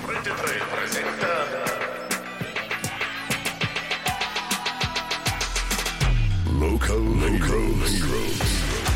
Rete 3 presenta Local Heroes.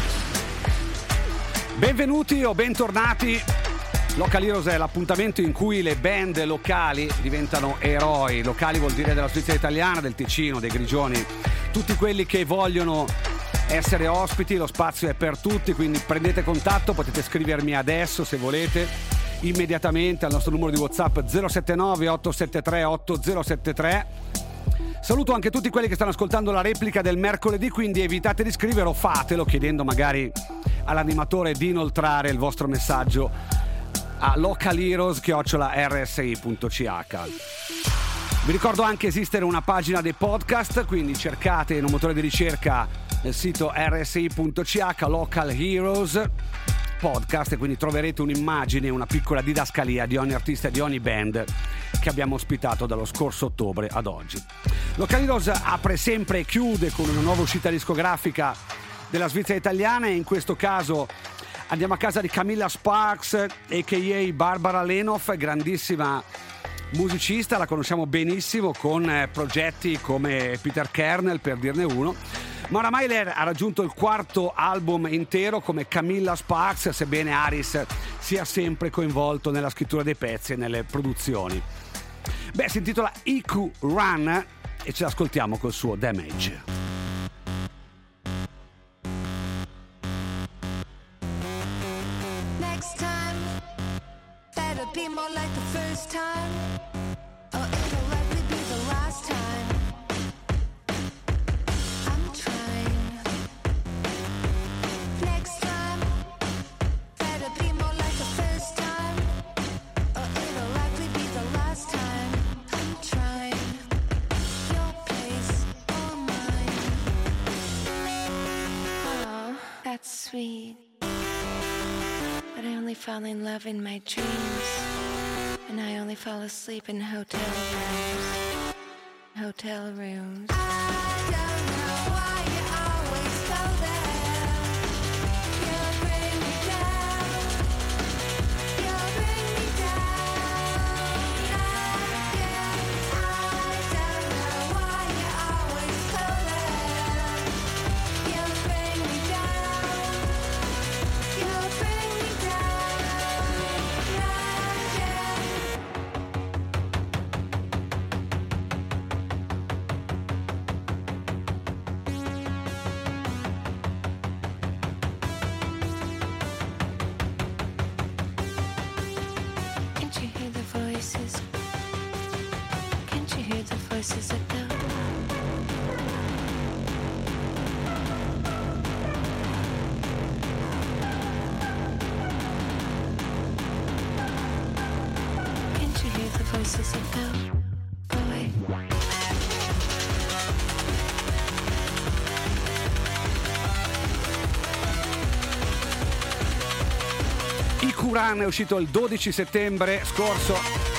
Benvenuti o bentornati. Local Heroes è l'appuntamento in cui le band locali diventano eroi. Locali vuol dire della Svizzera italiana, del Ticino, dei Grigioni, tutti quelli che vogliono essere ospiti. Lo spazio è per tutti, quindi prendete contatto, potete scrivermi adesso se volete, immediatamente al nostro numero di WhatsApp 079 873 8073. Saluto anche tutti quelli che stanno ascoltando la replica del mercoledì, quindi evitate di scrivere o fatelo chiedendo magari all'animatore di inoltrare il vostro messaggio a localheroes@rsi.ch. Vi ricordo anche esistere una pagina dei podcast, quindi cercate in un motore di ricerca nel sito rsi.ch Local Heroes Podcast e quindi troverete un'immagine, una piccola didascalia di ogni artista e di ogni band che abbiamo ospitato dallo scorso ottobre ad oggi. Local Heroes apre sempre e chiude con una nuova uscita discografica della Svizzera italiana e in questo caso andiamo a casa di Camilla Sparks, a.k.a. Barbara Lenoff, grandissima musicista, la conosciamo benissimo con progetti come Peter Kernel, per dirne uno, ma oramai lei ha raggiunto il quarto album intero come Camilla Sparks, sebbene Aris sia sempre coinvolto nella scrittura dei pezzi e nelle produzioni. Beh, si intitola IQ Run e ce l'ascoltiamo col suo Damage. Be more like the first time, or it'll likely be the last time. I'm trying. Next time, better be more like the first time, or it'll likely be the last time. I'm trying. Your place or mine. Oh, that's sweet. But I only fall in love in my dreams. And I only fall asleep in hotel rooms. Hotel rooms. I don't know why you always go there. You bring me down. You bring me down. I don't know why you always go there. You bring me down. You bring me down. Can't you hear the voices? Can't you hear the voices echo? Can't you hear the voices echo? Boy. IQ Run è uscito il 12 settembre scorso,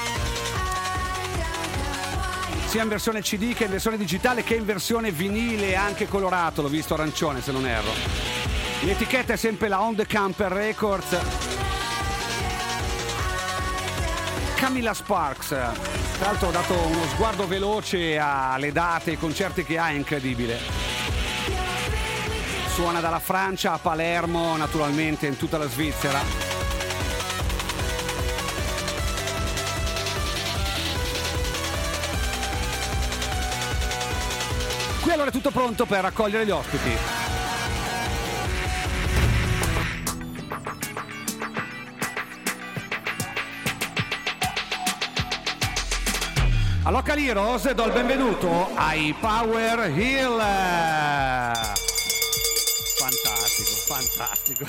sia in versione CD che in versione digitale che in versione vinile, anche colorato, l'ho visto arancione se non erro. L'etichetta è sempre la On The Camper Records. Camilla Sparks, tra l'altro ho dato uno sguardo veloce alle date e ai concerti che ha, è incredibile. Suona dalla Francia a Palermo, naturalmente in tutta la Svizzera. Qui allora è tutto pronto per raccogliere gli ospiti. A Local Heroes do il benvenuto ai Power Hill. Fantastico.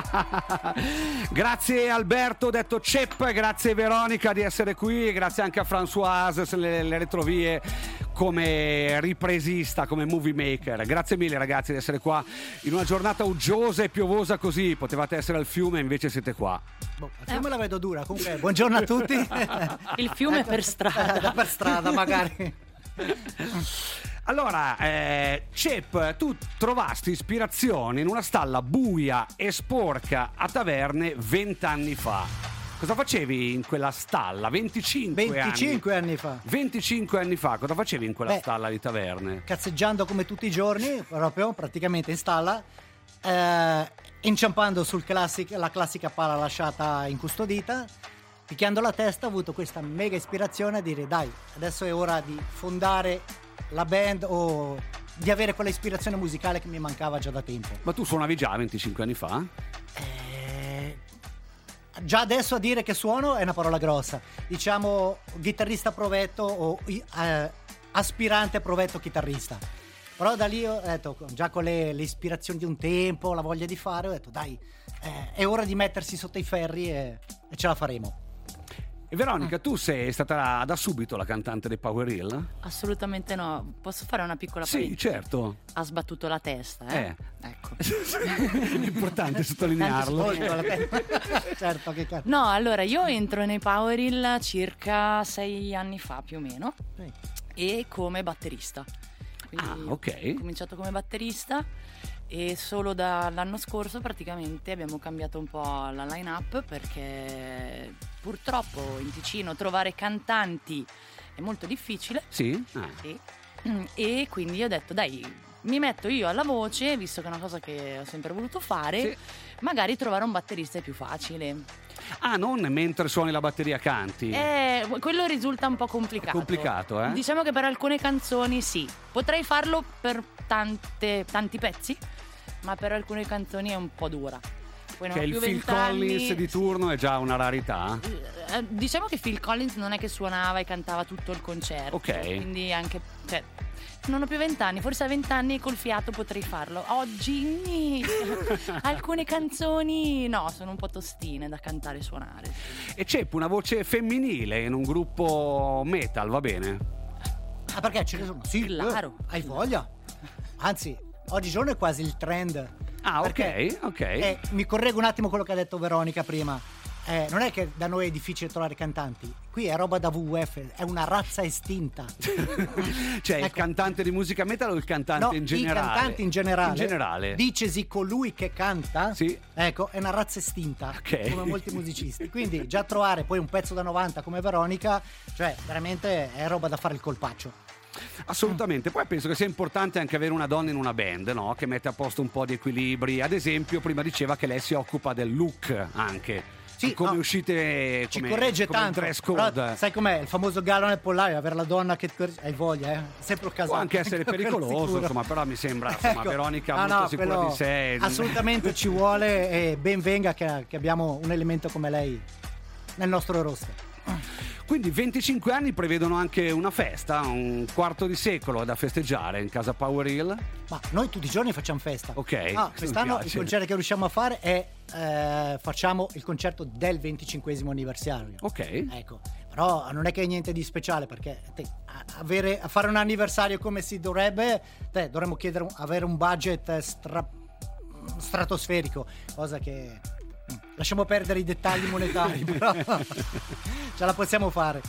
Grazie Alberto, detto Cep, grazie Veronica di essere qui, grazie anche a Françoise, le retrovie, come ripresista, come movie maker. Grazie mille ragazzi di essere qua in una giornata uggiosa e piovosa così. Potevate essere al fiume, invece siete qua. Il fiume la vedo dura. Comunque, buongiorno a tutti. Il fiume per strada. Per strada magari. Allora, Cep, tu trovasti ispirazione in una stalla buia e sporca a Taverne 20 anni fa. Cosa facevi in quella stalla? 25 anni fa. 25 anni fa, cosa facevi in quella stalla di Taverne? Cazzeggiando come tutti i giorni, proprio praticamente in stalla, inciampando la classica pala lasciata incustodita, picchiando la testa, ho avuto questa mega ispirazione a dire dai, adesso è ora di fondare la band o di avere quella ispirazione musicale che mi mancava già da tempo. Ma tu suonavi già 25 anni fa? Già adesso a dire che suono è una parola grossa. Diciamo chitarrista provetto o aspirante provetto chitarrista. Però da lì ho detto, già con le ispirazioni di un tempo, la voglia di fare, ho detto dai, è ora di mettersi sotto i ferri e ce la faremo. E Veronica, tu sei stata da subito la cantante dei Power Hill? Assolutamente no. Posso fare una piccola Sì, parentesi? certo. Ha sbattuto la testa, Ecco. È importante sottolinearlo. Certo, che cazzo. No, allora io entro nei Power Hill circa 6 anni fa più o meno e come batterista. Quindi ok. ho cominciato come batterista e solo dall'anno scorso praticamente abbiamo cambiato un po' la line-up perché purtroppo in Ticino trovare cantanti è molto difficile. Sì? E quindi ho detto dai, mi metto io alla voce, visto che è una cosa che ho sempre voluto fare, Sì. magari trovare un batterista è più facile. Non mentre suoni la batteria canti. Quello risulta un po' complicato. Complicato, eh? Diciamo che per alcune canzoni sì, potrei farlo per tanti pezzi, ma per alcune canzoni è un po' dura. Poi non Che ho il più Phil 20 anni. Collins di turno è già una rarità. Diciamo che Phil Collins non è che suonava e cantava tutto il concerto. Ok. Quindi anche, cioè, non ho più 20 anni, forse a 20 anni col fiato potrei farlo. Oggi alcune canzoni no, sono un po' tostine da cantare e suonare. E c'è una voce femminile in un gruppo metal, va bene? Perché ce ne sono? Sì, Claro. hai voglia. Anzi, oggigiorno è quasi il trend. Perché, ok. mi correggo un attimo quello che ha detto Veronica prima. Non è che da noi è difficile trovare cantanti, qui è roba da WWF, è una razza estinta. Cioè il Ecco. cantante di musica metal o il cantante in generale? I cantanti in generale. In generale. Dicesi colui che canta, Sì. ecco, è una razza estinta, Ok. come molti musicisti. Quindi già trovare poi un pezzo da 90 come Veronica, cioè veramente è roba da fare il colpaccio. Assolutamente, poi penso che sia importante anche avere una donna in una band, no? Che mette a posto un po' di equilibri. Ad esempio, prima diceva che lei si occupa del look anche. Sì, come no, uscite ci come, corregge come tanto. dress code. Però, sai com'è? Il famoso gallo nel pollaio, avere la donna che hai voglia, sempre un caso. Può anche essere pericoloso, insomma, però mi sembra, insomma, Ecco. Veronica No, molto no, sicura quello di sé. assolutamente ci vuole e ben venga che abbiamo un elemento come lei nel nostro roster. Quindi 25 anni prevedono anche una festa, un quarto di secolo da festeggiare in casa Power Hill. Ma noi tutti i giorni facciamo festa. Ok, Quest'anno mi il piace. concerto che riusciamo a fare è facciamo il concerto del 25esimo anniversario. Ok. Ecco, però non è che è niente di speciale perché a fare un anniversario come si dovrebbe, dovremmo chiedere avere un budget stratosferico, cosa che lasciamo perdere i dettagli monetari, però ce la possiamo fare.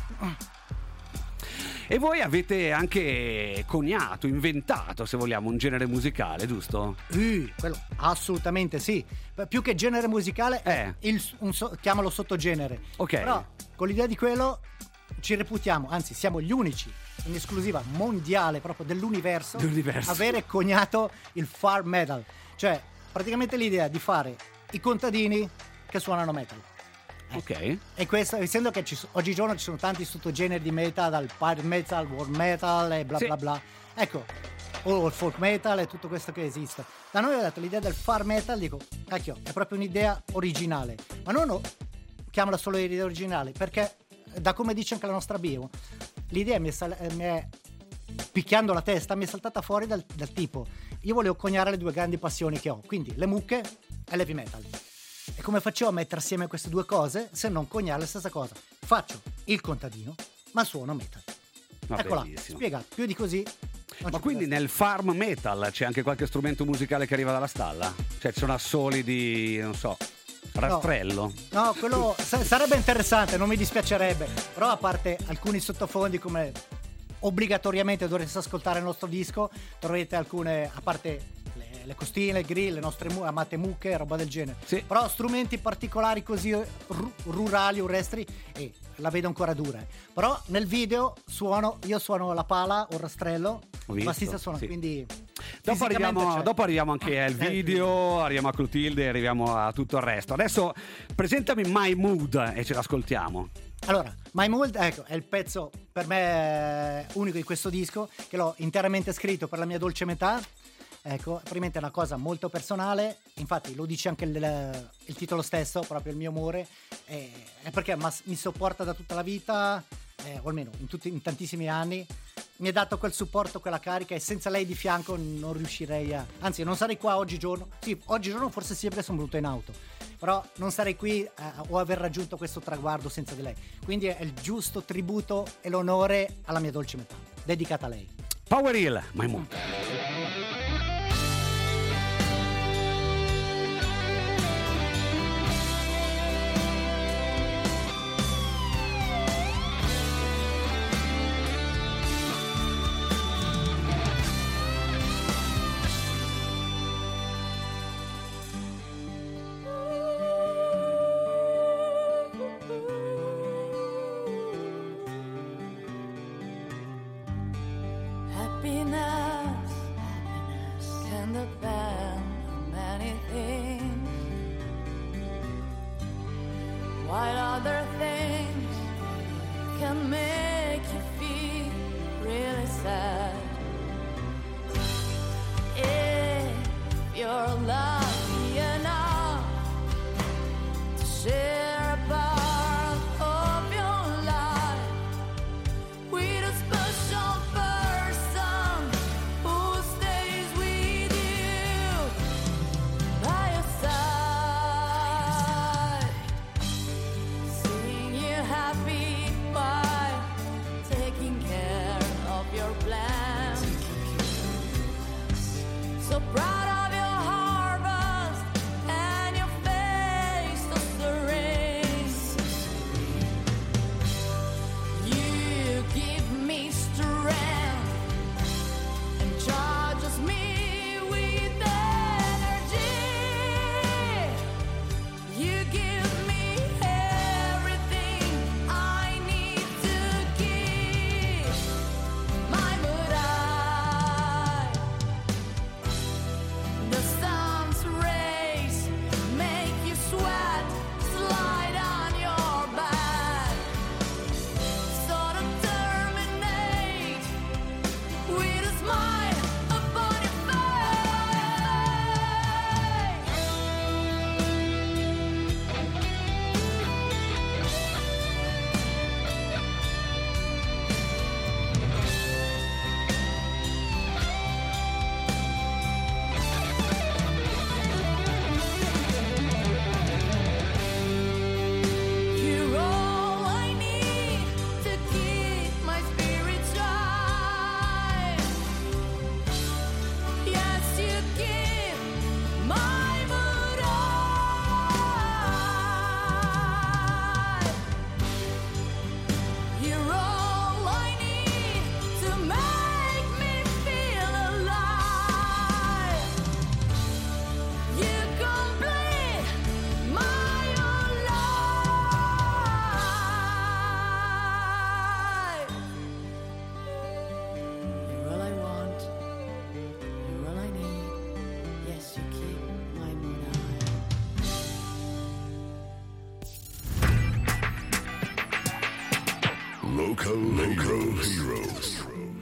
E voi avete anche coniato, inventato, se vogliamo, un genere musicale, giusto? Quello assolutamente sì. Più che genere musicale è chiamalo sottogenere. Ok. Però con l'idea di quello ci reputiamo, anzi siamo gli unici in esclusiva mondiale proprio dell'universo Dell'universo. avere coniato il farm metal. Cioè praticamente l'idea di fare i contadini che suonano metal. Ok. E questo, essendo che oggigiorno ci sono tanti sottogeneri di metal, dal pirate metal, war metal e bla Sì. bla bla, ecco, o il folk metal e tutto questo che esiste. Da noi ho detto l'idea del farm metal, dico, cacchio, è proprio un'idea originale, ma non chiamala solo idea originale, perché da come dice anche la nostra bio, l'idea mi è picchiando la testa, mi è saltata fuori dal tipo, io volevo coniare le due grandi passioni che ho, quindi le mucche e l'heavy metal. E come facevo a mettere assieme queste due cose se non coniare la stessa cosa? Faccio il contadino, ma suono metal. Ma Eccola, bellissimo. spiegato, più di così. non Ma ci quindi può essere. nel farm metal c'è anche qualche strumento musicale che arriva dalla stalla? Cioè ci sono assoli di, non so, rastrello? No, quello sarebbe interessante, non mi dispiacerebbe. Però a parte alcuni sottofondi come obbligatoriamente dovreste ascoltare il nostro disco, troverete alcune, a parte le costine, il grill, le nostre amate mucche, roba del genere. Sì. Però strumenti particolari così rurali, urestri, la vedo ancora dura. Però nel video io suono la pala o il rastrello, Ho visto, bassista suona, sì. quindi Dopo fisicamente arriviamo anche al video, arriviamo a Clotilde, arriviamo a tutto il resto. Adesso presentami My Mood e ce l'ascoltiamo. Allora, My Mood, ecco, è il pezzo per me unico di questo disco, che l'ho interamente scritto per la mia dolce metà. Ecco, probabilmente è una cosa molto personale, infatti lo dice anche il titolo stesso, proprio il mio amore, è perché mi sopporta da tutta la vita, o almeno in tantissimi anni, mi ha dato quel supporto, quella carica, e senza lei di fianco non riuscirei anzi non sarei qua oggigiorno, sì, oggigiorno forse sì perché sono venuto in auto, però non sarei qui o aver raggiunto questo traguardo senza di lei, quindi è il giusto tributo e l'onore alla mia dolce metà, dedicata a lei. Power Hill, My Mood. Happiness can depend on many things, while other things can make you feel really sad. If you're lucky enough to share a part of your life with a special person who stays with you by your side, seeing you happy by taking care of your plans. So proud of your harvest and your face so serene. You give me strength and charges me with energy. You give me everything I need to give my mood eye. The sun's rays make you sweat, slide on your back. So to terminate with a smile upon your You're all I need to keep my spirits high. Yes, you give my mood high. You're all I need to make me feel alive. You complete my own life. You're all I want. You're all I need. Yes, you keep my mood high. Local Heroes.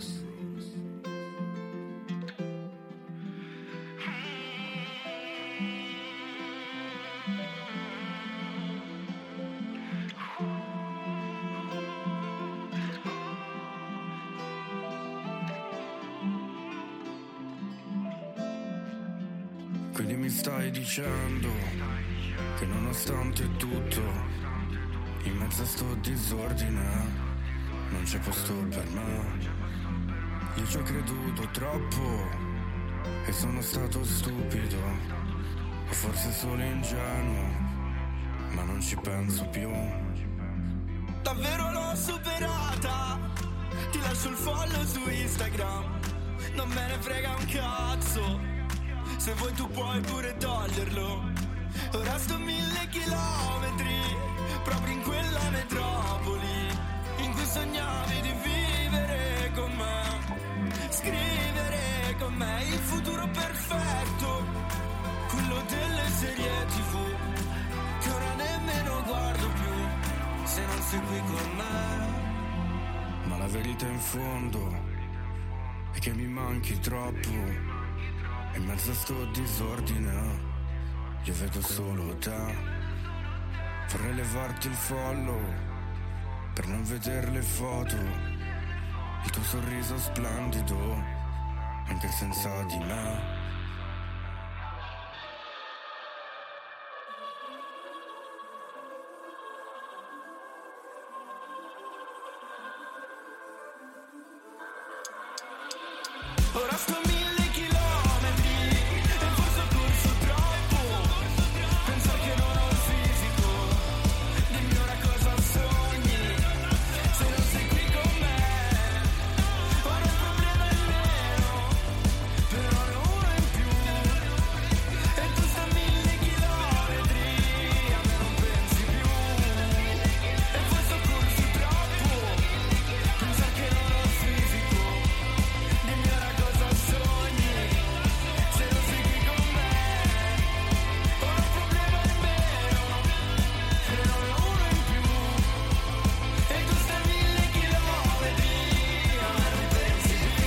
Quindi mi stai dicendo che nonostante tutto, in mezzo a sto disordine, non c'è posto per me. Io ci ho creduto troppo e sono stato stupido, o forse solo ingenuo, ma non ci penso più. Davvero l'ho superata, ti lascio il follow su Instagram, non me ne frega un cazzo. Se vuoi tu puoi pure toglierlo. Ora sto 1000 chilometri, proprio in quella metropoli in cui sognavi di vivere con me, scrivere con me il futuro perfetto, quello delle serie TV, che ora nemmeno guardo più, se non sei qui con me. Ma la verità in fondo è che mi manchi troppo, in mezzo a sto disordine io vedo solo te. Vorrei levarti il follow per non vedere le foto, il tuo sorriso splendido anche senza di me. Ora sto 1000 chilometri e forse ho corso troppo. Penso che non ho il fisico. Dimmi ora cosa sogni, se non sei qui con me. Ora il problema è meno, però ne ho uno in più. E tu stai a 1000 chilometri, a me non pensi più. E forse ho corso troppo. Penso che non ho il fisico. Dimmi ora cosa sogni, se non sei qui con me. Ora il problema è meno, però ne ho uno in più. E tu stai a 1000 chilometri, a me non pensi più.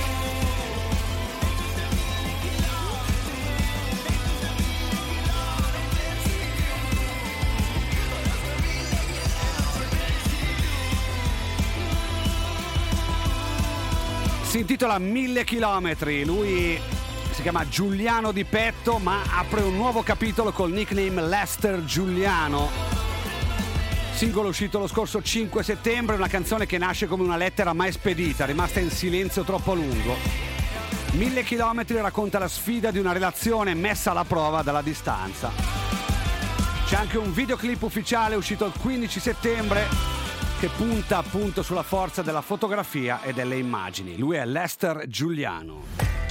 Si intitola 1000 chilometri, lui si chiama Giuliano Di Petto, ma apre un nuovo capitolo col nickname Lester Giuliano. Singolo uscito lo scorso 5 settembre, una canzone che nasce come una lettera mai spedita, rimasta in silenzio troppo a lungo. 1000 chilometri racconta la sfida di una relazione messa alla prova dalla distanza. C'è anche un videoclip ufficiale uscito il 15 settembre che punta appunto sulla forza della fotografia e delle immagini. Lui è Lester Giuliano.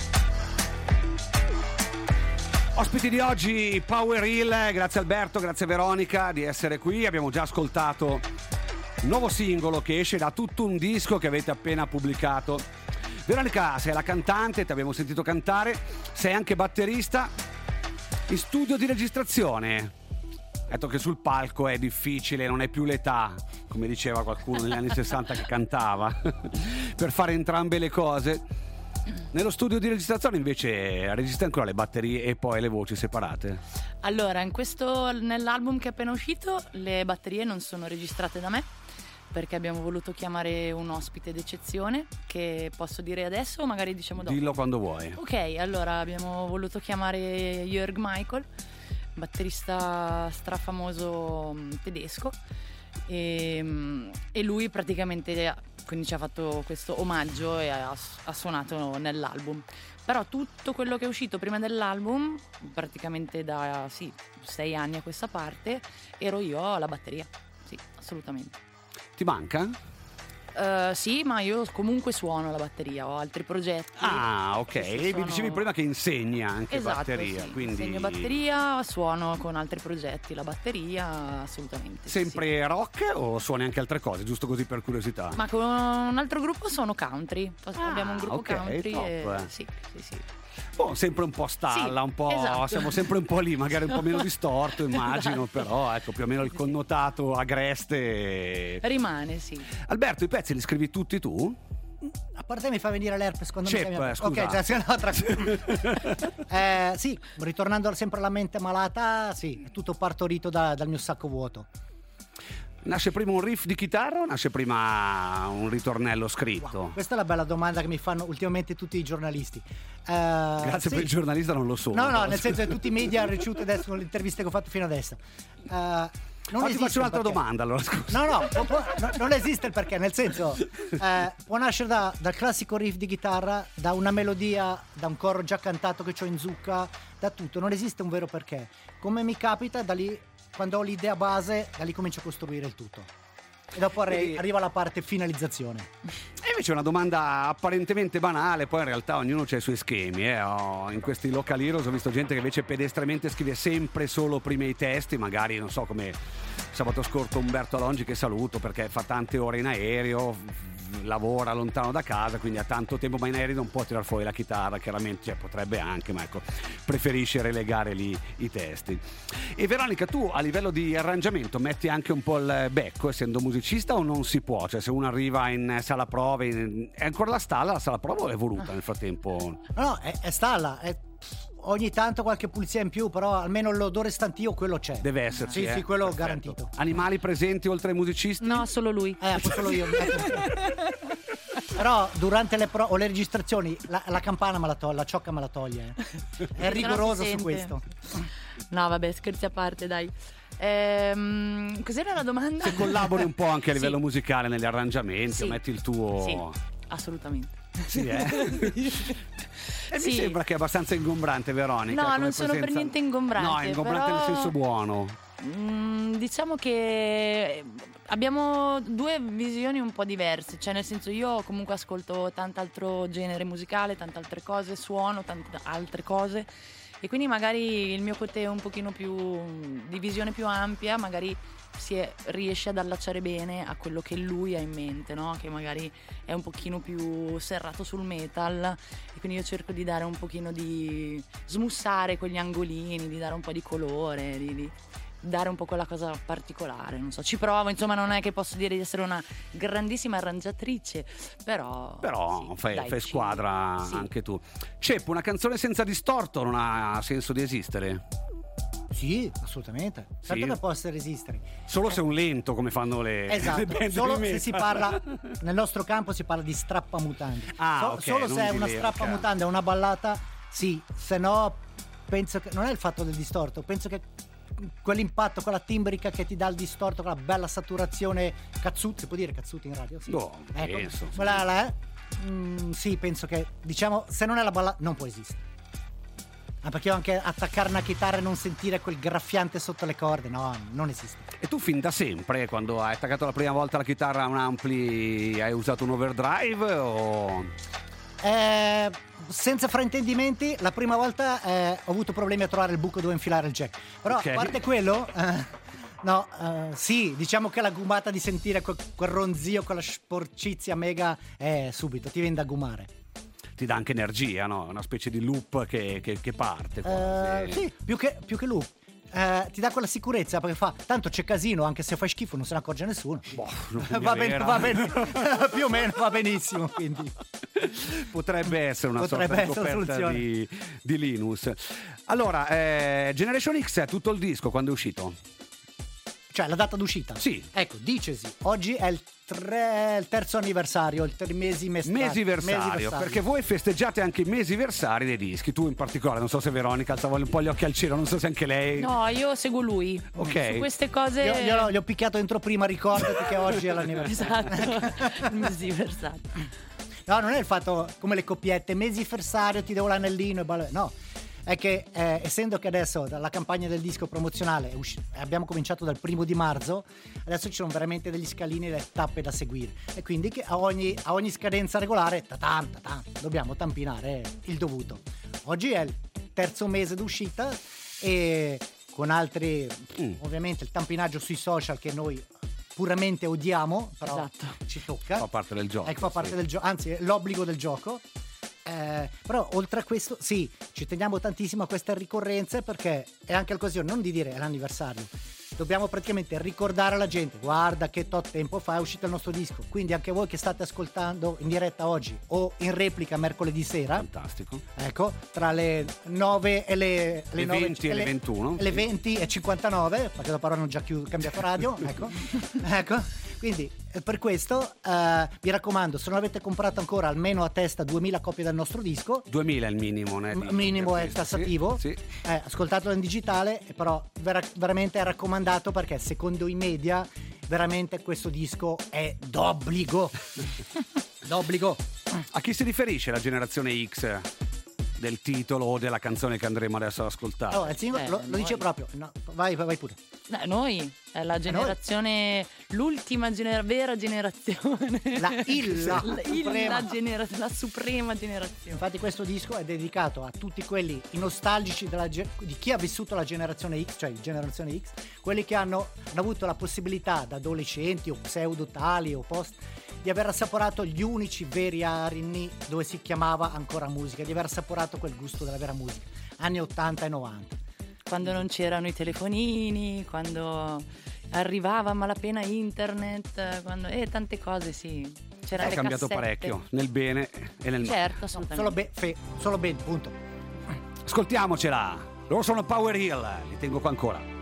Ospiti di oggi Power Hill, grazie Alberto, grazie Veronica di essere qui. Abbiamo già ascoltato un nuovo singolo che esce da tutto un disco che avete appena pubblicato. Veronica, sei la cantante, ti abbiamo sentito cantare, sei anche batterista in studio di registrazione. Ha detto che sul palco è difficile, non è più l'età, come diceva qualcuno negli anni 60 che cantava, per fare entrambe le cose. Nello studio di registrazione invece registri ancora le batterie e poi le voci separate? Allora, nell'album che è appena uscito le batterie non sono registrate da me, perché abbiamo voluto chiamare un ospite d'eccezione, che posso dire adesso o magari diciamo dopo? Dillo quando vuoi. Ok, allora abbiamo voluto chiamare Jörg Michael, batterista strafamoso tedesco, e lui praticamente quindi ci ha fatto questo omaggio e ha suonato nell'album. Però tutto quello che è uscito prima dell'album, praticamente da 6 anni a questa parte, ero io alla batteria. Sì, assolutamente. Ti manca? Sì, ma io comunque suono la batteria, ho altri progetti. Ah, ok. Sì, Mi dicevi prima che insegni anche esatto, batteria. Sì. Quindi Insegno batteria, suono con altri progetti la batteria, assolutamente. Sempre rock o suoni anche altre cose, giusto così per curiosità? Ma con un altro gruppo sono country. Abbiamo un gruppo ok, country top. e sì. Boh, sempre un po' stalla, Sì, un po', esatto. siamo sempre un po' lì, magari un po' meno distorto, immagino, Esatto. però ecco, più o meno il connotato agreste. Rimane, sì. Alberto, i pezzi li scrivi tutti tu? A parte mi fa venire l'herpes quando Cep, mi chiami. scusa. Ok, già sì, no, tranquillo. Sì, ritornando sempre alla mente malata, sì, è tutto partorito dal mio sacco vuoto. Nasce prima un riff di chitarra o nasce prima un ritornello scritto? Wow, questa è la bella domanda che mi fanno ultimamente tutti i giornalisti. Grazie sì. per il giornalista, non lo so. No, nel senso che tutti i media hanno ricevuto adesso le interviste che ho fatto fino adesso. Non Ma ti esiste faccio un'altra il perché. domanda allora, scusa. No, non esiste il perché, nel senso può nascere dal classico riff di chitarra, da una melodia, da un coro già cantato che ho in zucca, da tutto, non esiste un vero perché. Come mi capita, da lì, quando ho l'idea base, da lì comincio a costruire il tutto. e dopo Quindi- arriva la parte finalizzazione. E invece una domanda apparentemente banale, poi in realtà ognuno ha i suoi schemi. In questi Local Heroes ho visto gente che invece pedestramente scrive sempre solo prima i testi, magari non so, come sabato scorso Umberto Alongi, che saluto perché fa tante ore in aereo, lavora lontano da casa, quindi ha tanto tempo, ma in aereo non può tirar fuori la chitarra, chiaramente, cioè, potrebbe anche, ma ecco, preferisce relegare lì i testi. E Veronica, tu a livello di arrangiamento metti anche un po' il becco, essendo musicista, o non si può? Cioè, se uno arriva in sala prove, è ancora la sala prove o è evoluta nel frattempo? No, è stalla, ogni tanto qualche pulizia in più, però almeno l'odore stantio quello c'è. Deve esserci. Sì, quello Perfetto. garantito. Animali presenti oltre ai musicisti? No, solo lui. Solo io. Però durante le o le registrazioni la campana me la toglie, la ciocca me la toglie. È rigoroso su questo. No, vabbè, scherzi a parte, dai. Cos'era la domanda? Se collabori un po' anche a livello Sì. musicale negli arrangiamenti, Sì. o metti il tuo... Sì, assolutamente. Sì, E mi Sì. sembra che è abbastanza ingombrante, Veronica. No, come non sono per presenza. niente ingombrante, No, è ingombrante però- nel senso buono. Diciamo che abbiamo due visioni un po' diverse, cioè nel senso, io comunque ascolto tant'altro genere musicale, tante altre cose, suono tante altre cose, e quindi magari il mio côté un pochino più di visione più ampia magari riesce ad allacciare bene a quello che lui ha in mente, no? Che magari è un pochino più serrato sul metal, e quindi io cerco di dare un pochino di smussare quegli angolini, di dare un po' di colore, di dare un po' quella cosa particolare, non so, ci provo, insomma, non è che posso dire di essere una grandissima arrangiatrice, però sì, fai dai, squadra sì. anche tu. Ceppo, una canzone senza distorto non ha senso di esistere? Sì, assolutamente. Certo Sì. che possa resistere. Solo se è un lento, come fanno le Esatto, band solo di se metal. si parla, nel nostro campo si parla di strappamutande. Ah, ok, solo non se è di una lyric. strappamutande, è una ballata, sì, se no penso che non è il fatto del distorto, penso che quell'impatto, quella timbrica che ti dà il distorto, quella bella saturazione cazzuti, si può dire cazzuti in radio? Sì. No, penso. Quella là, sì, penso che, diciamo, se non è la ballata non può esistere. Perché io anche attaccare una chitarra e non sentire quel graffiante sotto le corde, no, non esiste. E tu fin da sempre, quando hai attaccato la prima volta la chitarra a un ampli, hai usato un overdrive o... Senza fraintendimenti, la prima volta ho avuto problemi a trovare il buco dove infilare il jack. Però Ok. a parte quello, sì, diciamo che la gumata di sentire quel ronzio, quella sporcizia mega, subito ti viene da gumare. Ti dà anche energia, no? Una specie di loop che parte quasi. Sì, più che lui. Ti dà quella sicurezza perché fa tanto c'è casino, anche se fai schifo non se ne accorge nessuno. Boh, non va è vera. bene, più o meno va benissimo, quindi Potrebbe essere una Potrebbe sorta di essere una coperta di Linus. Allora, Generation X è tutto il disco, quando è uscito? cioè la data d'uscita. Sì. Ecco, dicesi, oggi è il terzo anniversario, il Mesiversario, perché voi festeggiate anche i mesiversari dei dischi, tu in particolare, non so se Veronica alzava un po' gli occhi al cielo, non so se anche lei... No, io seguo lui. Ok. Su queste cose. Gli ho picchiato dentro prima, ricordati che oggi è l'anniversario. Esatto. Il mesiversario. No, non è il fatto come le coppiette, mesiversario, ti devo l'anellino e no. È che essendo che adesso la campagna del disco promozionale abbiamo cominciato dal 1 marzo, adesso ci sono veramente degli scalini e delle tappe da seguire, e quindi che a ogni scadenza regolare dobbiamo tampinare il dovuto. Oggi è il terzo mese d'uscita e con altri ovviamente il tampinaggio sui social che noi puramente odiamo, però Esatto. ci tocca, Fa parte del gioco. fa parte sì. del gioco, anzi è l'obbligo del gioco. Però oltre a questo sì, ci teniamo tantissimo a queste ricorrenze, perché è anche l'occasione non di dire è l'anniversario, dobbiamo praticamente ricordare alla gente: guarda che tot tempo fa è uscito il nostro disco, quindi anche voi che state ascoltando in diretta oggi o in replica mercoledì sera, Fantastico. ecco, tra le 9 e le 20 e le 21, le sì. 20 e 59, perché dopo hanno già cambiato radio, ecco, quindi per questo vi raccomando, se non avete comprato ancora almeno a testa 2000 copie del nostro disco, 2000 è il minimo, né? minimo è tassativo, Sì. ascoltatelo in digitale, però veramente è raccomandato, perché secondo i media veramente questo disco è d'obbligo. D'obbligo. A chi si riferisce la generazione X? del titolo o della canzone che andremo adesso ad ascoltare. Oh, il singolo lo dice proprio. No, vai pure. Noi è la generazione, l'ultima vera generazione. La suprema generazione. Infatti questo disco è dedicato a tutti quelli i nostalgici di chi ha vissuto la generazione X, cioè generazione X, quelli che hanno avuto la possibilità da adolescenti o pseudo tali o post di aver assaporato gli unici veri anni dove si chiamava ancora musica, di aver assaporato quel gusto della vera musica, anni 80 e 90. Quando non c'erano i telefonini, quando arrivava a malapena internet, tante cose, sì. C'erano È le cambiato cassette. parecchio, nel bene e nel male. Certo, assolutamente. Solo bene, punto. Ascoltiamocela. Loro sono Power Hill, li tengo qua ancora.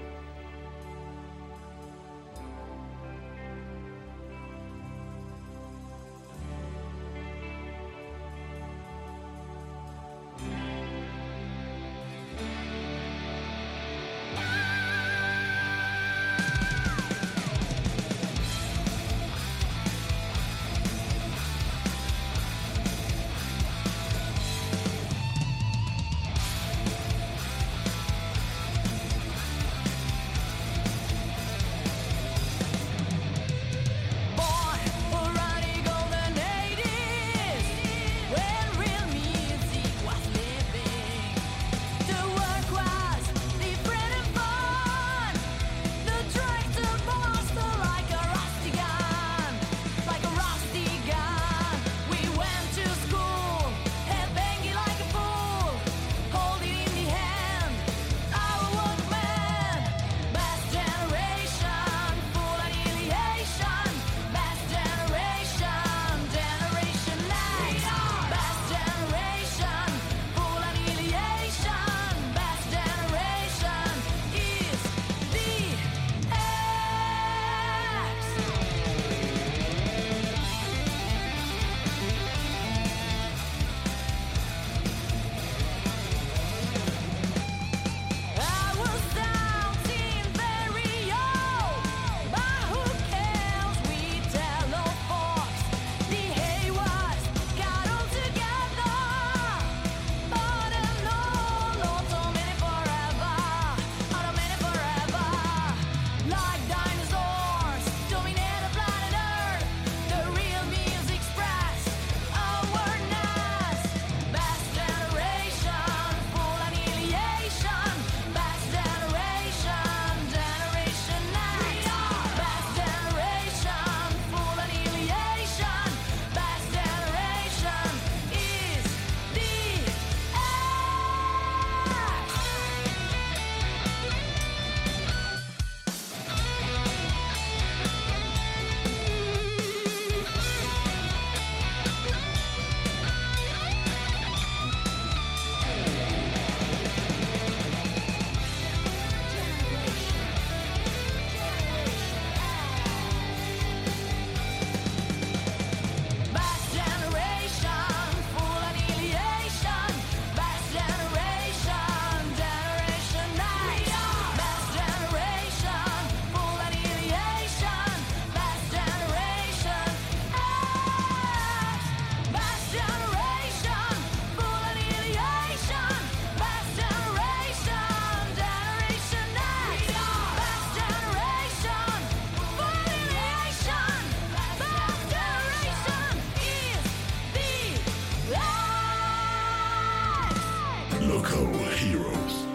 Local Heroes.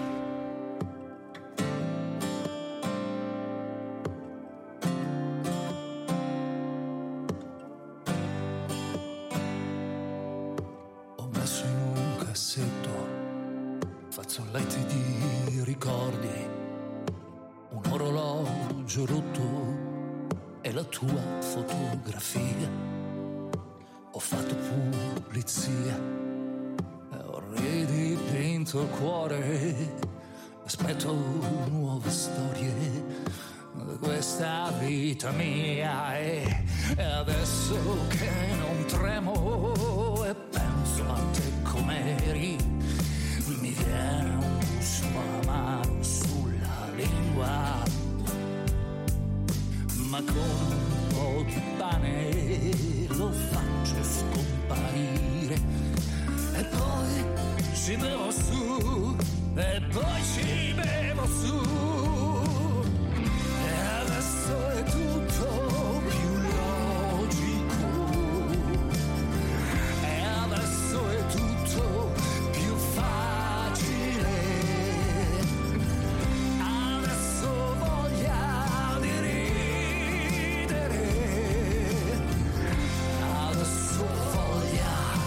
Ho messo in un cassetto fazzoletti di ricordi, un orologio rotto e la tua fotografia. Ho fatto pulizia, ho ridipinto il cuore, aspetto nuove storie di questa vita mia e adesso che non tremo e penso a te com'eri, mi viene un gusto amaro sulla lingua, ma con un po' di pane lo faccio scomparire e poi ci bevo su, e poi ci bevo su, e adesso è tutto più logico, e adesso è tutto più facile, adesso voglia di ridere, adesso voglia.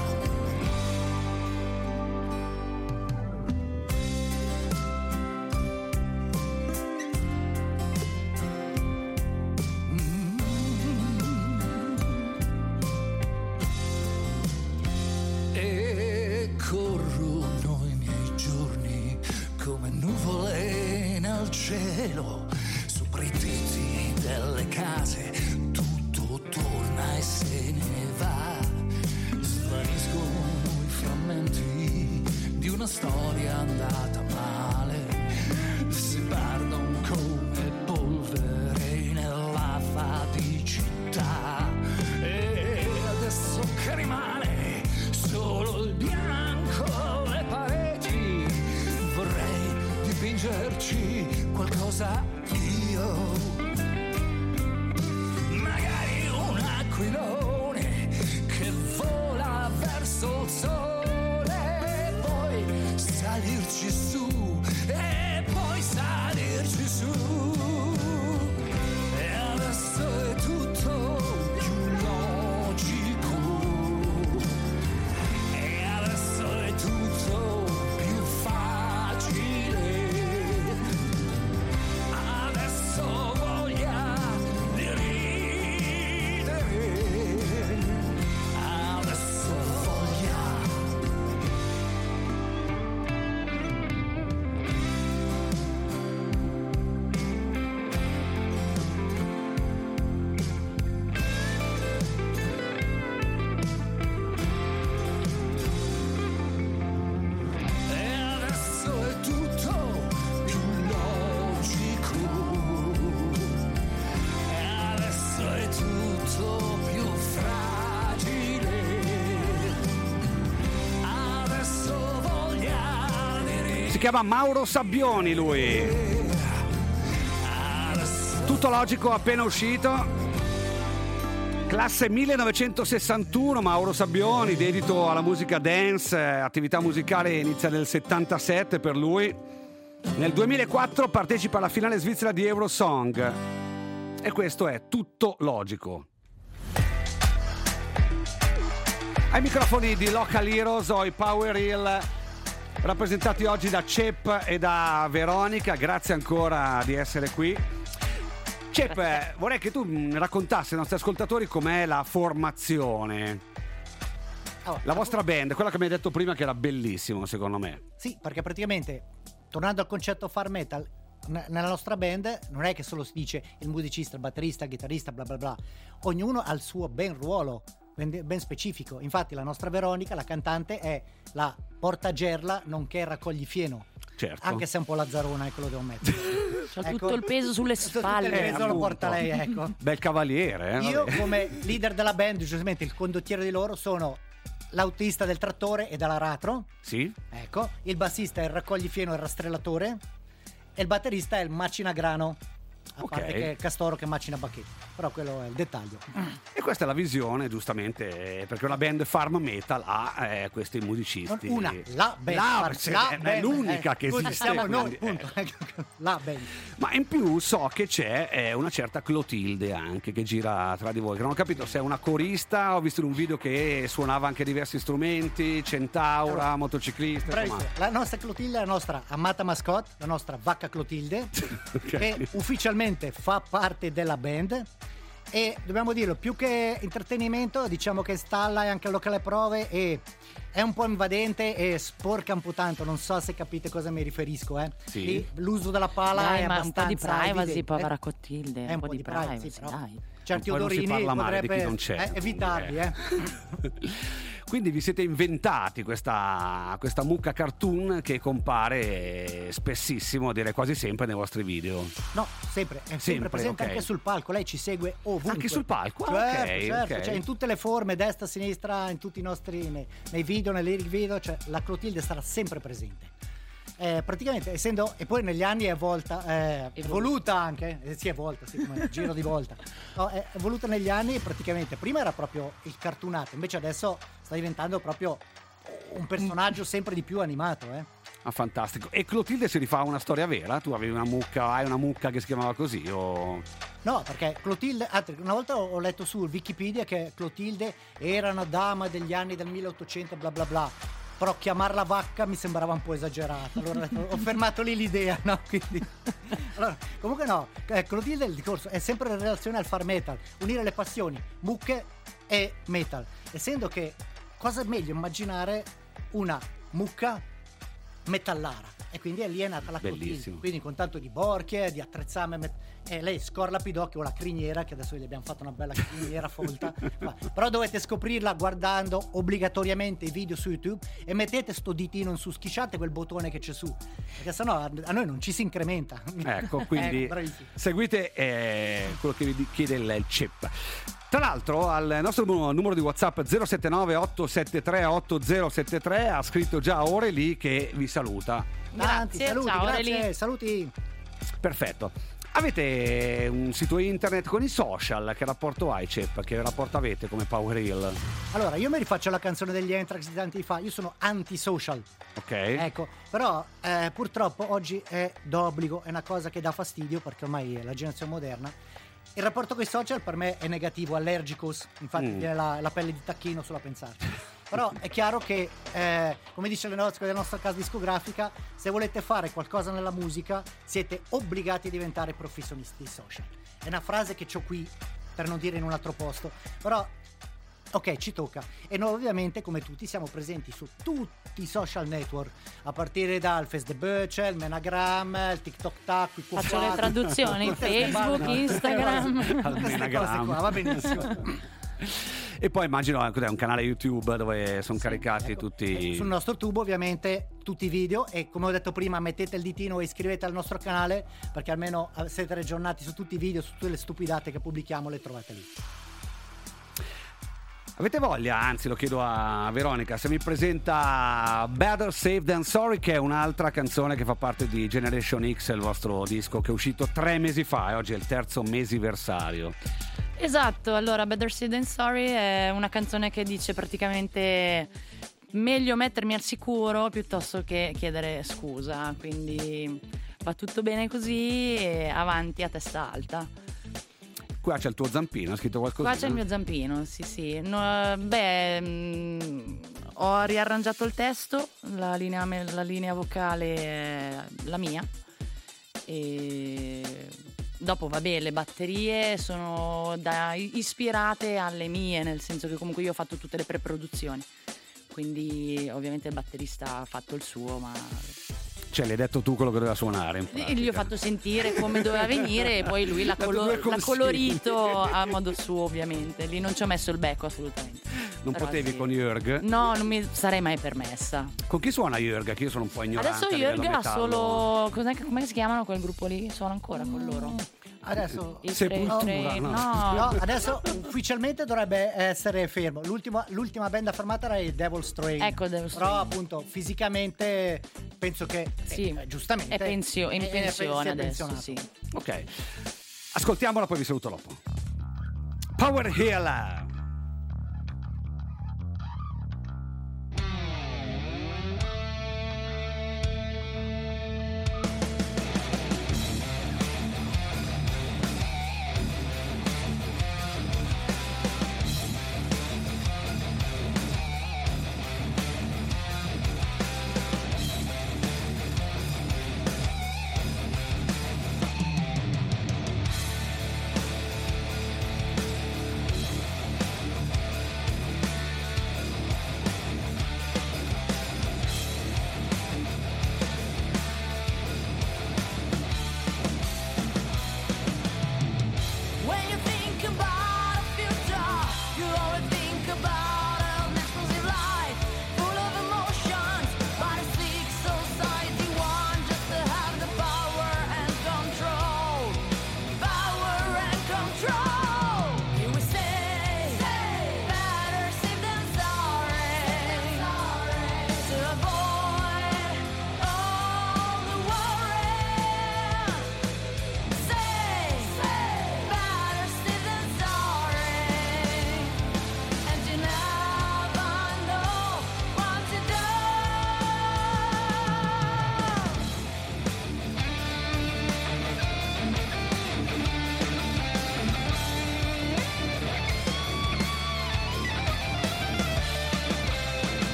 E corrono i miei giorni come nuvole nel cielo, sopra i tetti delle case tutto torna e se ne va, svaniscono i frammenti di una storia andata male, si perdono come polvere nella faticità, e adesso che rimane solo il bianco, le pareti, vorrei dipingerci qualcosa io, magari un aquilone che vola verso il sole, poi salirci su, e poi salirci su, e adesso è tutto più logico, e adesso è tutto più facile, adesso voglia di ridere, adesso voglia. E adesso è tutto più logico, e adesso è tutto più fragile, adesso voglia di ridere, Si chiama Mauro Sabbioni lui. Tutto logico, appena uscito. Classe 1961, Mauro Sabbioni, dedito alla musica dance, attività musicale inizia nel 77 per lui. Nel 2004 partecipa alla finale svizzera di Eurosong. E questo è Tutto logico. Ai microfoni di Local Heroes ho i Power Hill, rappresentati oggi da Cep e da Veronica. Grazie ancora di essere qui. Cep, vorrei che tu raccontassi ai nostri ascoltatori com'è la formazione. La vostra band, quella che mi hai detto prima che era bellissimo secondo me. Sì, perché praticamente, tornando al concetto far metal, nella nostra band non è che solo si dice il musicista, il batterista, il chitarrista, bla bla bla. Ognuno ha il suo ben ruolo, ben specifico. Infatti la nostra Veronica, la cantante, è la portagerla nonché raccoglifieno. Certo. Anche se è un po' lazzarona, ecco, lo devo ammettere. C'ha tutto il peso sulle spalle. Tutto il peso lo appunto. porta lei, ecco. Bel cavaliere, Io vabbè. come leader della band, giustamente il condottiero di loro, sono l'autista del trattore e dell'aratro. Sì? Ecco, il bassista è il raccoglifieno e il rastrellatore, e il batterista è il macinagrano. A Ok. parte che è Castoro che macina bacchetta, però quello è il dettaglio. E questa è la visione, giustamente, perché una band farm metal ha questi musicisti. Non una, la band. è band, l'unica che scusi, esiste. siamo noi, quindi, punto. La band. Ma in più so che c'è una certa Clotilde anche che gira tra di voi. Che non ho capito se è una corista, ho visto in un video che suonava anche diversi strumenti, centaura, motociclista. Bravissimo. Insomma. La nostra Clotilde è la nostra amata mascotte, la nostra vacca Clotilde, che ufficialmente fa parte della band. E dobbiamo dirlo, più che intrattenimento, diciamo che sta là anche al locale prove e è un po' invadente e sporca un po' tanto. Non so se capite cosa mi riferisco, Sì. Lì l'uso della pala Dai, è ma un po' di abbastanza privacy, evidente. povera Clotilde. È un po' di privacy, privacy, però. dai. Certi Poi non si odorini parla male di chi potrebbe non c'è, evitarli, quindi, Quindi vi siete inventati questa mucca cartoon che compare spessissimo, direi quasi sempre nei vostri video. No, sempre, è sempre presente, ok. anche sul palco, lei ci segue ovunque. Anche sul palco? Ah, Certo, ok. cioè in tutte le forme, destra, sinistra, in tutti i nostri nei video, nei lyric video, cioè la Clotilde sarà sempre presente. Praticamente essendo, e poi negli anni è evoluta anche, sì, è volta, sì, come giro di volta. No, è evoluta negli anni, praticamente prima era proprio il cartoonato, invece adesso sta diventando proprio un personaggio sempre di più animato, Ah, fantastico. E Clotilde si rifà a una storia vera? Tu avevi hai una mucca che si chiamava così? O... No, perché Clotilde, una volta ho letto su Wikipedia che Clotilde era una dama degli anni del 1800 bla bla bla, però chiamarla vacca mi sembrava un po' esagerato, allora ho fermato lì l'idea, no? Quindi, allora, comunque no, Clotilde, il discorso è sempre in relazione al far metal, unire le passioni, mucche e metal, essendo che cosa è meglio immaginare una mucca metallara, e quindi lì è nata la Clotilde. Bellissimo. Quindi con tanto di borchie, di attrezzame, lei scorla Pidocchio, la criniera, che adesso gli abbiamo fatto una bella criniera folta, però dovete scoprirla guardando obbligatoriamente i video su YouTube e mettete sto ditino in su, schiacciate quel bottone che c'è su, perché sennò a noi non ci si incrementa. Ecco, quindi bravissimo. seguite quello che vi chiede il chip. Tra l'altro al nostro numero di WhatsApp 079 873 8073 ha scritto già Aureli che vi saluta. Tanti Grazie, saluti, ciao, grazie, Aureli. saluti. Perfetto. Avete un sito internet con i social? Che rapporto hai, Cep? Che rapporto avete come Power Hill? Allora, io mi rifaccio alla canzone degli Anthrax di tanti anni fa, io sono anti-social. Ok. Ecco, però purtroppo oggi è d'obbligo, è una cosa che dà fastidio perché ormai è la generazione moderna. Il rapporto con i social per me è negativo, allergicos, infatti viene la pelle di tacchino solo a pensarci. Però è chiaro che, come dice la nostra casa discografica, se volete fare qualcosa nella musica siete obbligati a diventare professionisti dei social. È una frase che c'ho qui per non dire in un altro posto, però ok, ci tocca. E noi ovviamente, come tutti, siamo presenti su tutti i social network, a partire dal Facebook, il Menagram, il TikTok Tac, il Faccio le traduzioni, Facebook, Instagram. tutte queste cose qua, va benissimo. E poi immagino cos'è, un canale YouTube dove sono caricati Ecco, tutti. sul nostro tubo ovviamente tutti i video, e come ho detto prima mettete il ditino e iscrivete al nostro canale, perché almeno siete aggiornati su tutti i video, su tutte le stupidate che pubblichiamo, le trovate lì. Avete voglia, anzi lo chiedo a Veronica, se mi presenta Better Safe Than Sorry, che è un'altra canzone che fa parte di Generation X, il vostro disco che è uscito 3 mesi fa e oggi è il terzo mesiversario. Esatto, allora Better Safe Than Sorry è una canzone che dice praticamente meglio mettermi al sicuro piuttosto che chiedere scusa, quindi va tutto bene così e avanti a testa alta. Qua c'è il tuo zampino, hai scritto qualcosa? Qua c'è il mio zampino, sì. No, ho riarrangiato il testo, la linea vocale è la mia, e dopo le batterie sono ispirate alle mie, nel senso che comunque io ho fatto tutte le preproduzioni, quindi ovviamente il batterista ha fatto il suo, ma Cioè, le hai detto tu quello che doveva suonare. In pratica. gli ho fatto sentire come doveva venire e poi lui l'ha due consigli. colorito a modo suo, ovviamente. Lì non ci ho messo il becco assolutamente. Non Però potevi sì. con Jörg? No, non mi sarei mai permessa. Con chi suona Jörg? Che io sono un po' ignorante. Adesso a livello Jörg ha metallo. solo. Come si chiamano quel gruppo lì? Suona ancora con loro. Adesso Il Sepoltura, Train- no. no, adesso ufficialmente dovrebbe essere fermo. L'ultima band fermata era i Devil's Train. Ecco, Devil's Però Train. appunto fisicamente penso che Sì, giustamente è in si è pensione adesso, pensionato. sì. Ok. Ascoltiamola, poi vi saluto dopo. Power Healer.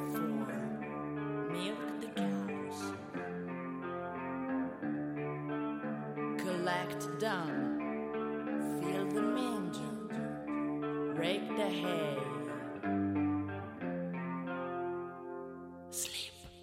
Milk the cows. Collect dung. Fill the manger. Rake the hay. Sleep.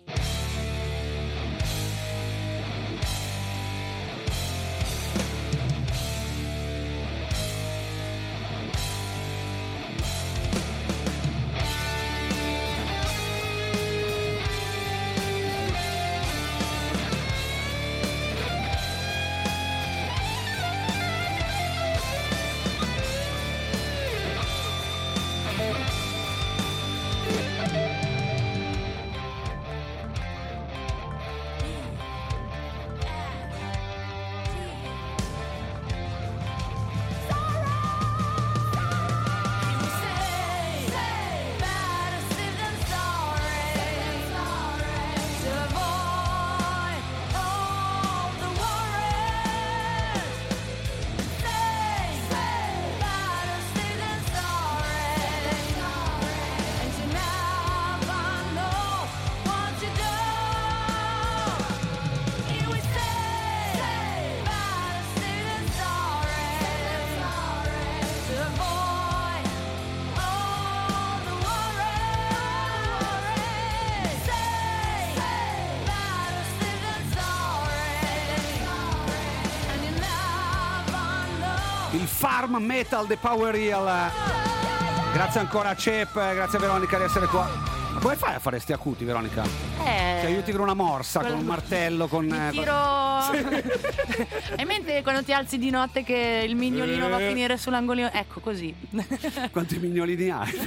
Il farm metal The Power Reel. Grazie ancora a Cep, grazie a Veronica di essere qua. Ma come fai a fare sti acuti, Veronica? Ti aiuti con una morsa, con un martello, con... Mi tiro... Hai in mente quando ti alzi di notte che il mignolino va a finire sull'angolino? Ecco, così. Quanti mignolini hai?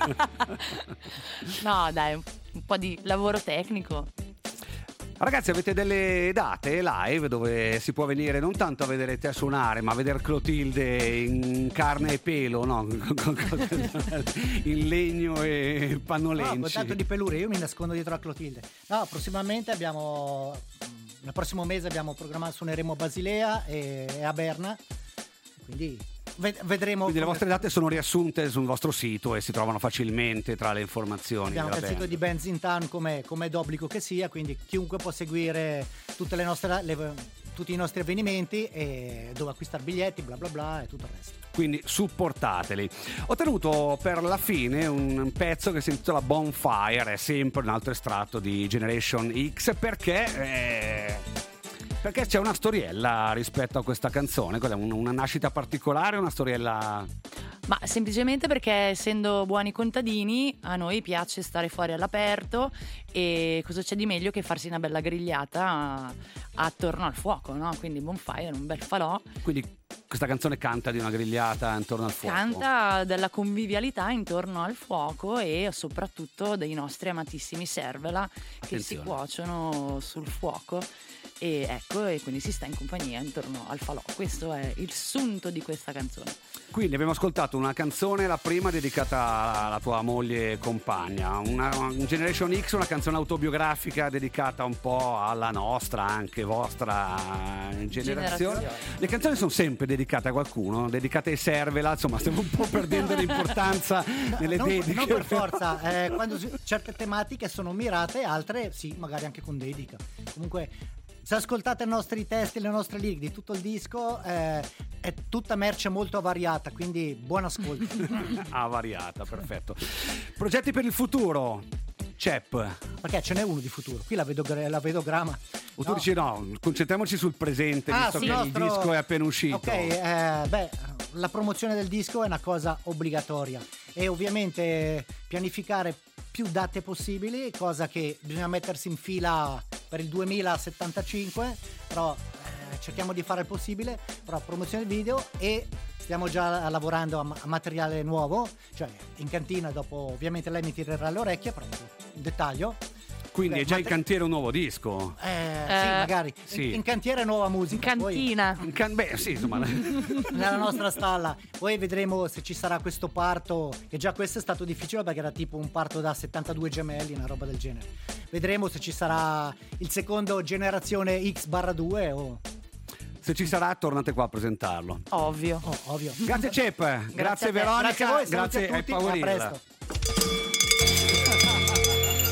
No, dai, un po' di lavoro tecnico. Ragazzi, avete delle date live dove si può venire non tanto a vedere te suonare, ma a vedere Clotilde in carne e pelo, no? In legno e pannolenci. No, con tanto di pelure, io mi nascondo dietro a Clotilde. No, prossimamente abbiamo... Nel prossimo mese abbiamo programmato, suoneremo a Basilea e a Berna, quindi vedremo. Quindi le vostre date sono riassunte sul vostro sito e si trovano facilmente tra le informazioni. Abbiamo della il sito band. di Bands in Town come è d'obbligo che sia, quindi chiunque può seguire tutte le nostre, tutti i nostri avvenimenti e dove acquistare biglietti, bla bla bla e tutto il resto. Quindi supportateli. Ho tenuto per la fine un pezzo che si intitola Bonfire, è sempre un altro estratto di Generation X perché c'è una storiella rispetto a questa canzone. Quella è una nascita particolare, una storiella... Ma semplicemente perché, essendo buoni contadini, a noi piace stare fuori all'aperto e cosa c'è di meglio che farsi una bella grigliata attorno al fuoco, no? Quindi Bonfire, un bel falò. Quindi questa canzone canta di una grigliata intorno al fuoco. Canta della convivialità intorno al fuoco e soprattutto dei nostri amatissimi Servela che si Attenzione. cuociono sul fuoco. E ecco, e quindi si sta in compagnia intorno al falò. Questo è il sunto di questa canzone. Quindi abbiamo ascoltato una canzone, la prima dedicata alla tua moglie e compagna, una Generation X, una canzone autobiografica dedicata un po' alla nostra, anche vostra generazione. Le canzoni sono sempre dedicate a qualcuno, dedicate ai Servela, insomma stiamo un po' perdendo l'importanza nelle dediche. Non per forza, quando certe tematiche sono mirate, altre sì, magari anche con dedica. Comunque, se ascoltate i nostri testi, le nostre lyric di tutto il disco, è tutta merce molto variata, quindi buon ascolto. Variata, perfetto. Progetti per il futuro, Cep. Perché ce n'è uno di futuro, qui la vedo grama. O tu dici no, concentriamoci sul presente, visto sì, che il disco è appena uscito. Ok, la promozione del disco è una cosa obbligatoria e ovviamente pianificare più date possibili, cosa che bisogna mettersi in fila per il 2075, però cerchiamo di fare il possibile, però promozione video e stiamo già lavorando a materiale nuovo, cioè in cantina, dopo ovviamente lei mi tirerà le orecchie, però in dettaglio. Quindi è già in cantiere un nuovo disco? Sì, magari. Sì. In cantiere nuova musica. In cantina. Beh, sì, insomma. Nella nostra stalla. Poi vedremo se ci sarà questo parto, che già questo è stato difficile perché era tipo un parto da 72 gemelli, una roba del genere. Vedremo se ci sarà il secondo generazione X/2 o... Se ci sarà, tornate qua a presentarlo. Ovvio. Ovvio. Grazie Cep, grazie a te. Veronica, Grazie a voi, saluti grazie a ai tutti, Power a Reel. presto.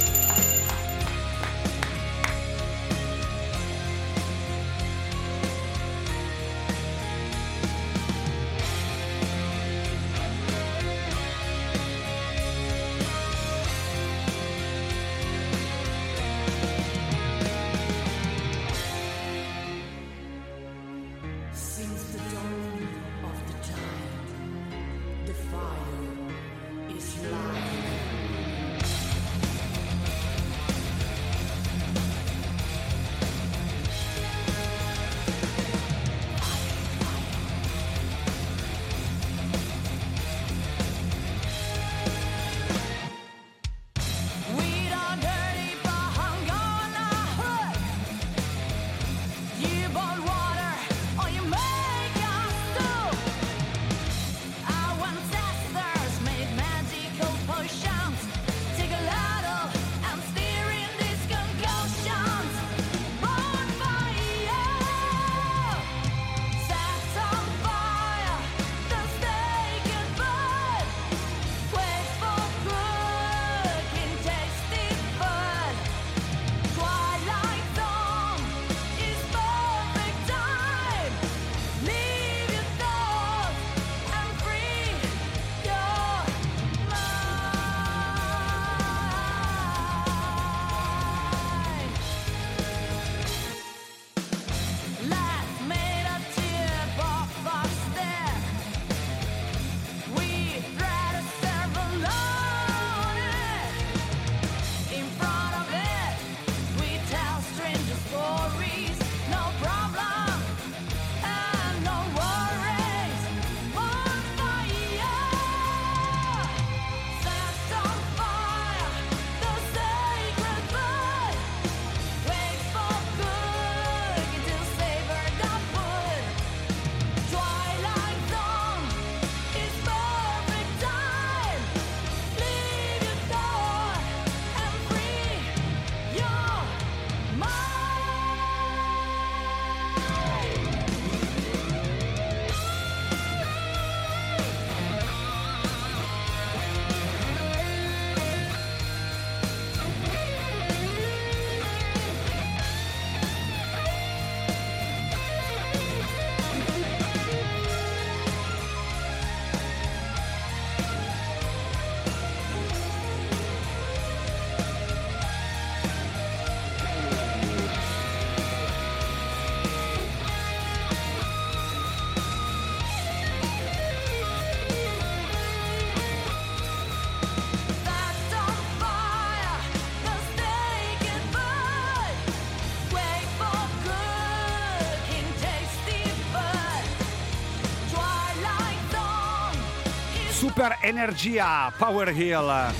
super energia, Power Hill.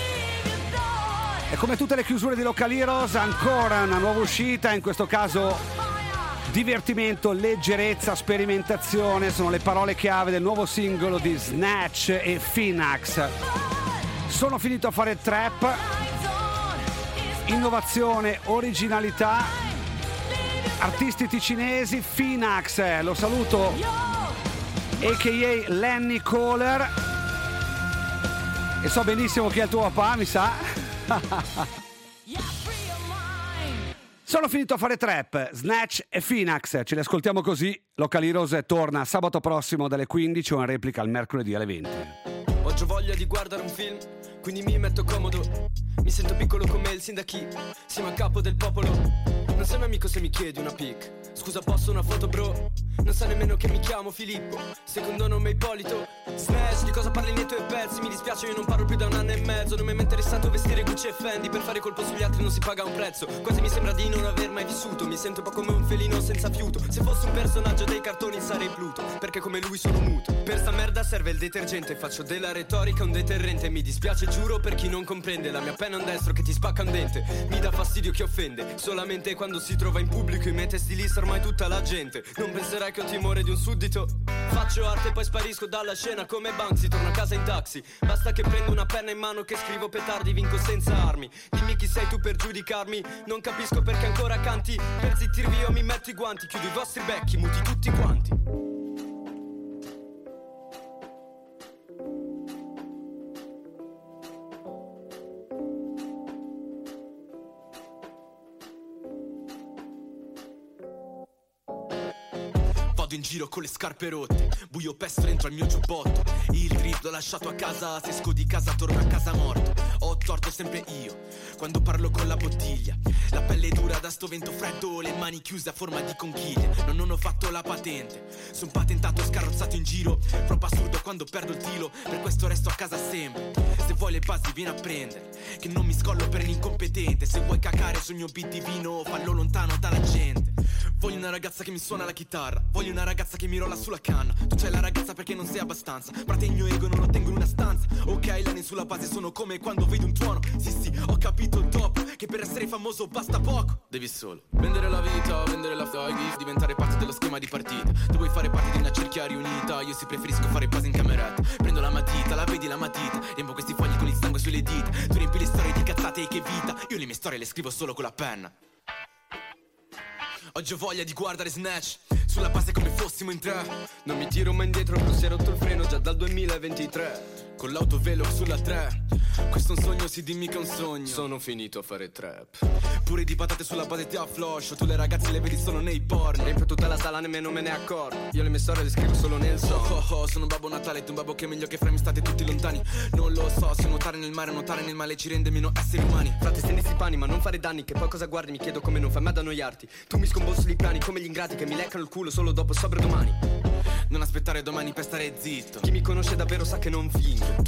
E come tutte le chiusure di Local Heroes, ancora una nuova uscita, in questo caso divertimento, leggerezza, sperimentazione sono le parole chiave del nuovo singolo di Snatch e Phoenix. Sono finito a fare trap, innovazione, originalità, artisti ticinesi, Phoenix, lo saluto, a.k.a. Lenny Kohler, e so benissimo chi è il tuo papà, mi sa. Sono finito a fare trap, Snatch e Phoenix, ce li ascoltiamo così. Local Heroes torna sabato prossimo dalle 15 o in replica il mercoledì alle 20. Oggi ho voglia di guardare un film, quindi mi metto comodo. Mi sento piccolo come il sindachi, siamo a capo del popolo. Non sei mio amico se mi chiedi una pic. Scusa, posso una foto, bro? Non sai nemmeno che mi chiamo Filippo, secondo nome Ippolito. Snatch, di cosa parli nei tuoi pezzi? Mi dispiace, io non parlo più da un anno e mezzo. Non mi è mai interessato vestire Gucci e Fendi. Per fare colpo sugli altri non si paga un prezzo. Quasi mi sembra di non aver mai vissuto. Mi sento un po' come un felino senza fiuto. Se fossi un personaggio dei cartoni sarei Pluto, perché come lui sono muto. Per sta merda serve il detergente, faccio della retorica un deterrente. Mi dispiace, giuro, per chi non comprende. La mia penna è un destro che ti spacca un dente. Mi dà fastidio chi offende, solamente quando si trova in pubblico. I miei testi lì ormai tutta la gente. Non penserai che ho timore di un suddito. Faccio arte e poi sparisco dalla scena come Banksy. Torno a casa in taxi, basta che prendo una penna in mano che scrivo petardi, vinco senza armi. Dimmi chi sei tu per giudicarmi, non capisco perché ancora canti. Per zittirvi io mi metto i guanti, chiudo i vostri becchi, muti tutti quanti. In giro con le scarpe rotte, buio pesto dentro al mio giubbotto. Il drip l'ho lasciato a casa, se esco di casa torno a casa morto. Ho torto sempre io, quando parlo con la bottiglia. La pelle dura da sto vento freddo, le mani chiuse a forma di conchiglia. Non ho fatto la patente, son patentato scarrozzato in giro. Troppo assurdo quando perdo il tiro, per questo resto a casa sempre. Se vuoi le basi vieni a prendere, che non mi scollo per l'incompetente. Se vuoi cacare sul mio beat divino, fallo lontano dalla gente. Voglio una ragazza che mi suona la chitarra, voglio una ragazza che mi rolla sulla canna. Tu c'hai la ragazza perché non sei abbastanza, frate il mio ego non lo tengo in una stanza. Ok, l'anni sulla base sono come quando vedo un tuono. Sì, ho capito dopo che per essere famoso basta poco. Devi solo vendere la vita, vendere la faghi, diventare parte dello schema di partita. Tu vuoi fare parte di una cerchia riunita, io sì preferisco fare base in cameretta. Prendo la matita, la vedi la matita, riempo questi fogli con il sangue sulle dita. Tu riempi le storie di cazzate e che vita, io le mie storie le scrivo solo con la penna. Oggi ho voglia di guardare Snatch, sulla base come fossimo in tre. Non mi tiro mai indietro, non si è rotto il freno già dal 2023. Con l'autovelo sulla 3, questo è un sogno, sì dimmi che è un sogno. Sono finito a fare trap. Pure di patate sulla base ti affloscio, tu le ragazze le vedi solo nei porn. Riempio tutta la sala, nemmeno me ne accorgo. Io le mie storie le scrivo solo nel sonno. Sono un babbo Natale, tu un babbo che è meglio che frame, state tutti lontani. Non lo so, se nuotare nel mare, nuotare nel male ci rende meno esseri umani. Frate stendi sti pani, ma non fare danni, che poi cosa guardi, mi chiedo come non fai mai ad annoiarti. Tu mi scombossi i piani come gli ingrati che mi leccano il culo solo dopo sobrio domani. Non aspettare domani per stare zitto, chi mi conosce davvero sa che non fingo.